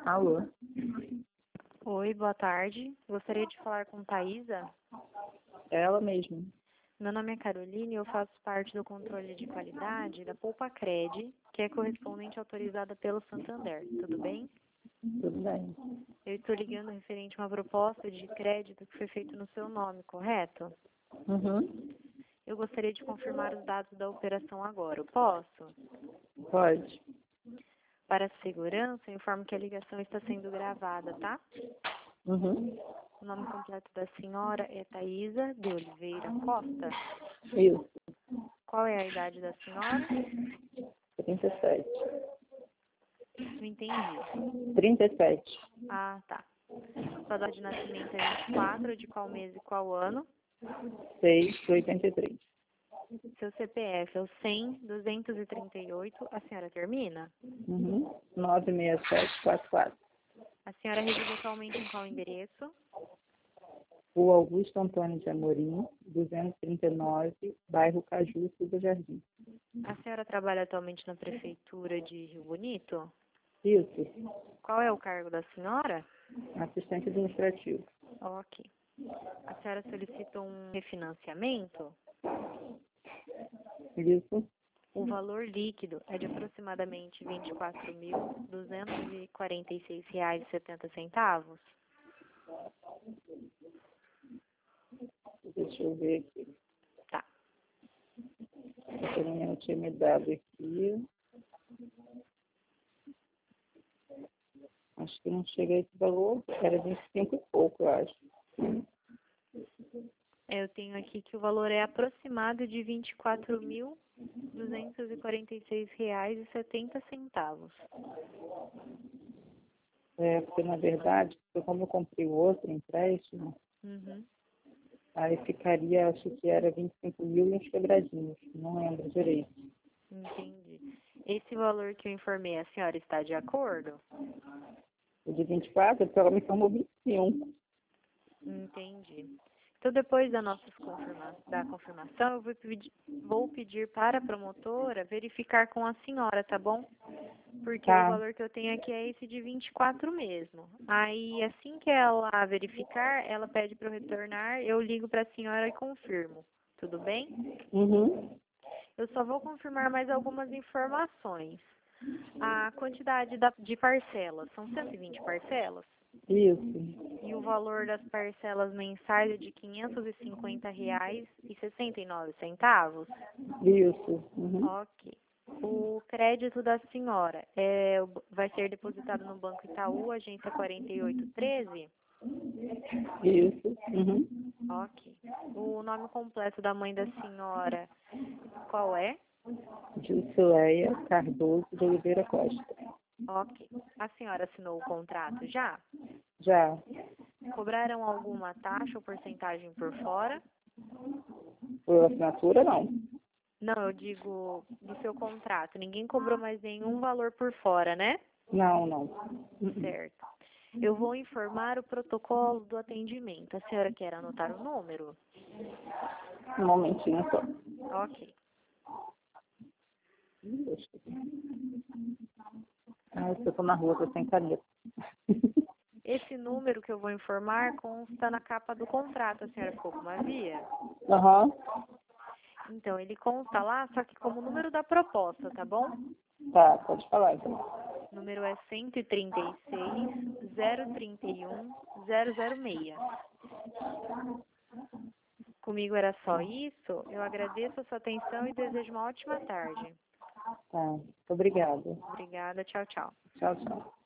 Alô? Oi, boa tarde. Gostaria de falar com Thaisa. Ela mesma. Meu nome é Caroline e eu faço parte do controle de qualidade da Poupa-Cred, que é correspondente autorizada pelo Santander. Tudo bem? Tudo bem. Eu estou ligando referente a uma proposta de crédito que foi feita no seu nome, correto? Uhum. Eu gostaria de confirmar os dados da operação agora. Eu posso? Pode. Para segurança, informo que a ligação está sendo gravada, tá? Uhum. O nome completo da senhora é Thaisa de Oliveira Costa. Isso. Qual é a idade da senhora? 37. Não entendi. 37. Ah, tá. Sua data de nascimento é 24, de qual mês e qual ano? 6,83. Seu CPF é o 100-238. A senhora termina? Uhum. 96744. A senhora reside atualmente em qual endereço? O Augusto Antônio de Amorim, 239, bairro Cajuço do Jardim. A senhora trabalha atualmente na prefeitura de Rio Bonito? Isso. Qual é o cargo da senhora? Assistente administrativo. Ok. A senhora solicita um refinanciamento? Isso. O valor líquido é de aproximadamente R$ 24.246,70. Deixa eu ver aqui. Tá. A menina tinha me dado aqui. Acho que não chega a esse valor. Era 25 e pouco, eu acho. Eu tenho aqui que o valor é aproximado de R$ 24.246,70. Porque, na verdade, como eu comprei o outro empréstimo, Uhum. aí ficaria, acho que era 25 mil e uns quebradinhos. Não lembro direito. Entendi. Esse valor que eu informei, a senhora está de acordo? O de 24, porque ela me formou 21. Entendi. Então, depois da da confirmação, eu vou pedir para a promotora verificar com a senhora, tá bom? Porque o Tá. valor que eu tenho aqui é esse de 24 mesmo. Aí, assim que ela verificar, ela pede para eu retornar, eu ligo para a senhora e confirmo. Tudo bem? Uhum. Eu só vou confirmar mais algumas informações. A quantidade de parcelas, são 120 parcelas? Isso. E o valor das parcelas mensais é de R$ 550,69. Isso. Uhum. Ok. O crédito da senhora vai ser depositado no Banco Itaú, agência 4813? Isso. Uhum. Ok. O nome completo da mãe da senhora, qual é? Jusileia Cardoso de Oliveira Costa. Ok. A senhora assinou o contrato já? Já. Cobraram alguma taxa ou porcentagem por fora? Por assinatura, não. Não, eu digo do seu contrato. Ninguém cobrou mais nenhum valor por fora, né? Não, não. Certo. Eu vou informar o protocolo do atendimento. A senhora quer anotar o número? Um momentinho só. Ok. Eu tô na rua, tô sem caneta. Esse número que eu vou informar consta na capa do contrato. A senhora ficou com uma via? Aham. Então, ele consta lá, só que como número da proposta, tá bom? Tá, pode falar então. O número é 136-031-006. Comigo era só isso. Eu agradeço a sua atenção e desejo uma ótima tarde. Tá. Obrigada. Obrigada. Tchau, tchau. Tchau, tchau.